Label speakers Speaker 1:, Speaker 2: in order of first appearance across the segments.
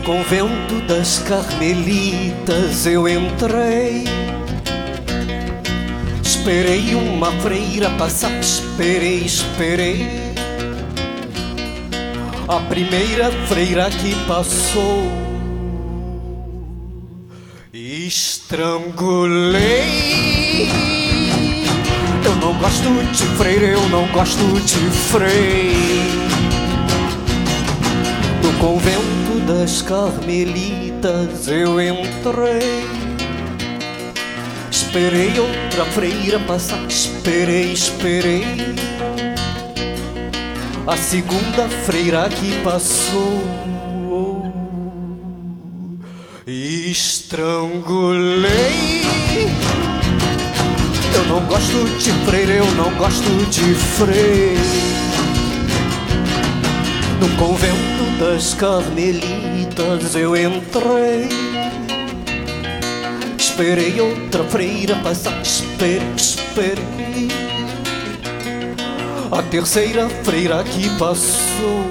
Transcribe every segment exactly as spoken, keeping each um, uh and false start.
Speaker 1: convento das Carmelitas eu entrei. Esperei uma freira passar, esperei, esperei. A primeira freira que passou, estrangulei. Eu não gosto de freira, eu não gosto de freira. No convento das Carmelitas eu entrei. Esperei outra freira passar, esperei, esperei. A segunda freira que passou, estrangulei. Eu não gosto de freira, eu não gosto de freira. No convento das Carmelitas eu entrei. Esperei outra freira passar, esperei, esperei. A terceira freira que passou,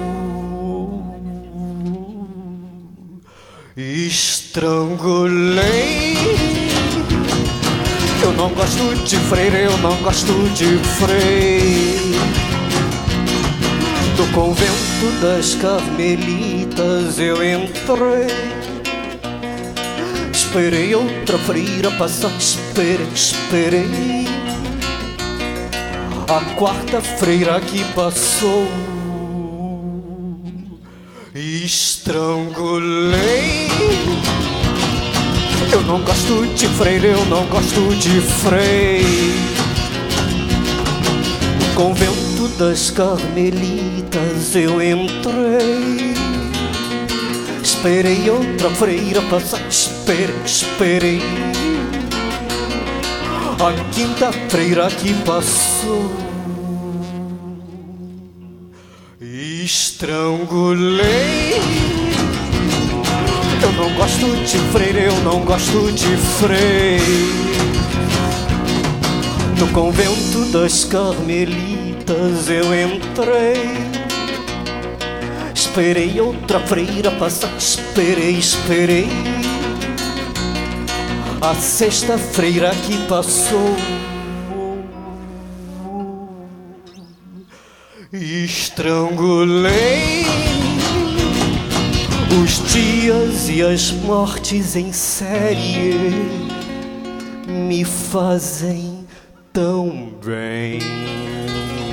Speaker 1: estrangulei. Eu não gosto de freira, eu não gosto de freira. No convento das Carmelitas eu entrei. Esperei outra freira passar, esperei, esperei. A quarta freira que passou, estrangulei. Eu não gosto de freira, eu não gosto de freira. No convento das Carmelitas eu entrei. Esperei outra freira passar, esperei, esperei. A quinta freira que passou, estrangulei. Eu não gosto de freira, eu não gosto de freira. No convento das Carmelitas eu entrei. Esperei outra freira passar, esperei, esperei. A sexta freira que passou, estrangulei. Os dias e as mortes em série me fazem tão bem.